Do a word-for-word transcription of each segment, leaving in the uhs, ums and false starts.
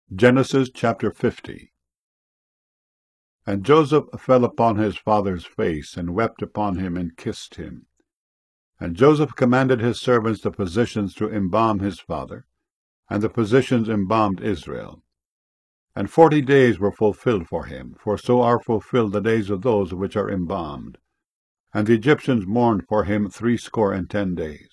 Genesis chapter fifty. And Joseph fell upon his father's face, and wept upon him, and kissed him. And Joseph commanded his servants the physicians to embalm his father, and the physicians embalmed Israel. And forty days were fulfilled for him, for so are fulfilled the days of those which are embalmed. And the Egyptians mourned for him threescore and ten days.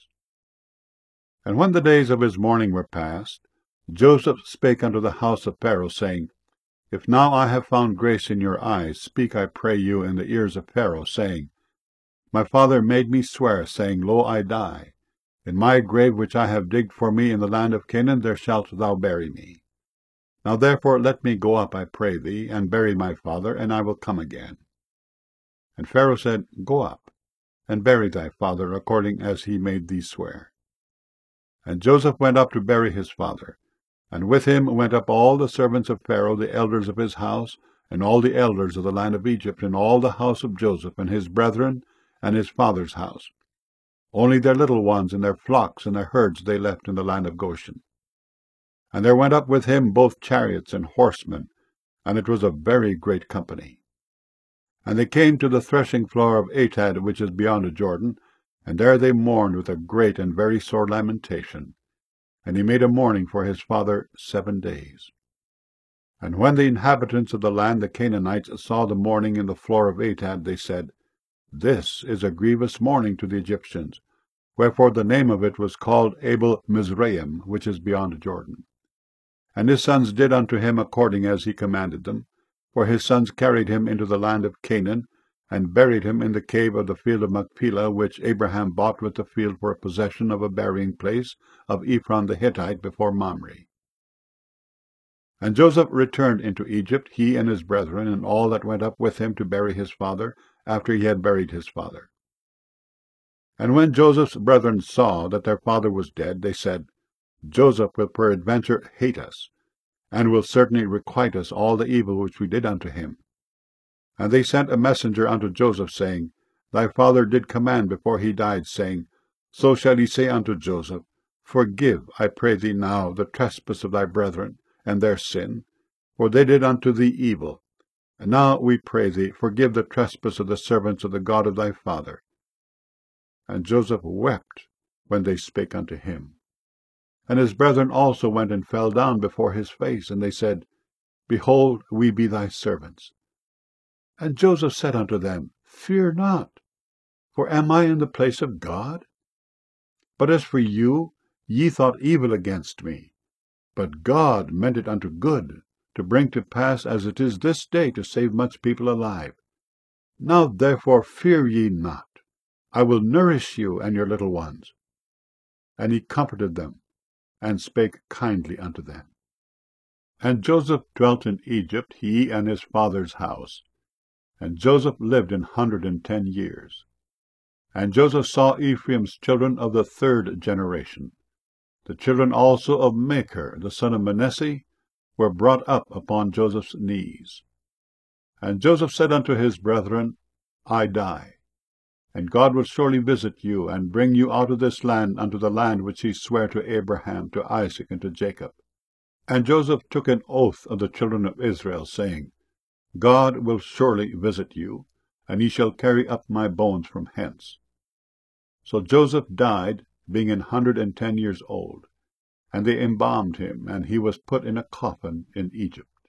And when the days of his mourning were past, Joseph spake unto the house of Pharaoh, saying, If now I have found grace in your eyes, speak, I pray you, in the ears of Pharaoh, saying, My father made me swear, saying, Lo, I die. In my grave which I have digged for me in the land of Canaan, there shalt thou bury me. Now therefore let me go up, I pray thee, and bury my father, and I will come again. And Pharaoh said, Go up, and bury thy father, according as he made thee swear. And Joseph went up to bury his father. And with him went up all the servants of Pharaoh, the elders of his house, and all the elders of the land of Egypt, and all the house of Joseph, and his brethren, and his father's house. Only their little ones and their flocks and their herds they left in the land of Goshen. And there went up with him both chariots and horsemen, and it was a very great company. And they came to the threshing floor of Atad, which is beyond the Jordan, and there they mourned with a great and very sore lamentation. And he made a mourning for his father seven days. And when the inhabitants of the land, the Canaanites, saw the mourning in the floor of Atad, they said, This is a grievous mourning to the Egyptians. Wherefore the name of it was called Abel Mizraim, which is beyond Jordan. And his sons did unto him according as he commanded them. For his sons carried him into the land of Canaan, and buried him in the cave of the field of Machpelah, which Abraham bought with the field for a possession of a burying place of Ephron the Hittite before Mamre. And Joseph returned into Egypt, he and his brethren, and all that went up with him to bury his father, after he had buried his father. And when Joseph's brethren saw that their father was dead, they said, Joseph will peradventure hate us, and will certainly requite us all the evil which we did unto him. And they sent a messenger unto Joseph, saying, Thy father did command before he died, saying, So shall ye say unto Joseph, Forgive, I pray thee now, the trespass of thy brethren, and their sin, for they did unto thee evil. And now, we pray thee, forgive the trespass of the servants of the God of thy father. And Joseph wept when they spake unto him. And his brethren also went and fell down before his face, and they said, Behold, we be thy servants. And Joseph said unto them, Fear not, for am I in the place of God? But as for you, ye thought evil against me, but God meant it unto good, to bring to pass as it is this day, to save much people alive. Now therefore fear ye not, I will nourish you and your little ones. And he comforted them, and spake kindly unto them. And Joseph dwelt in Egypt, he and his father's house. And Joseph lived an hundred and ten years. And Joseph saw Ephraim's children of the third generation. The children also of Machir, the son of Manasseh, were brought up upon Joseph's knees. And Joseph said unto his brethren, I die, and God will surely visit you, and bring you out of this land unto the land which he sware to Abraham, to Isaac, and to Jacob. And Joseph took an oath of the children of Israel, saying, God will surely visit you, and ye shall carry up my bones from hence. So Joseph died, being an hundred and ten years old, and they embalmed him, and he was put in a coffin in Egypt.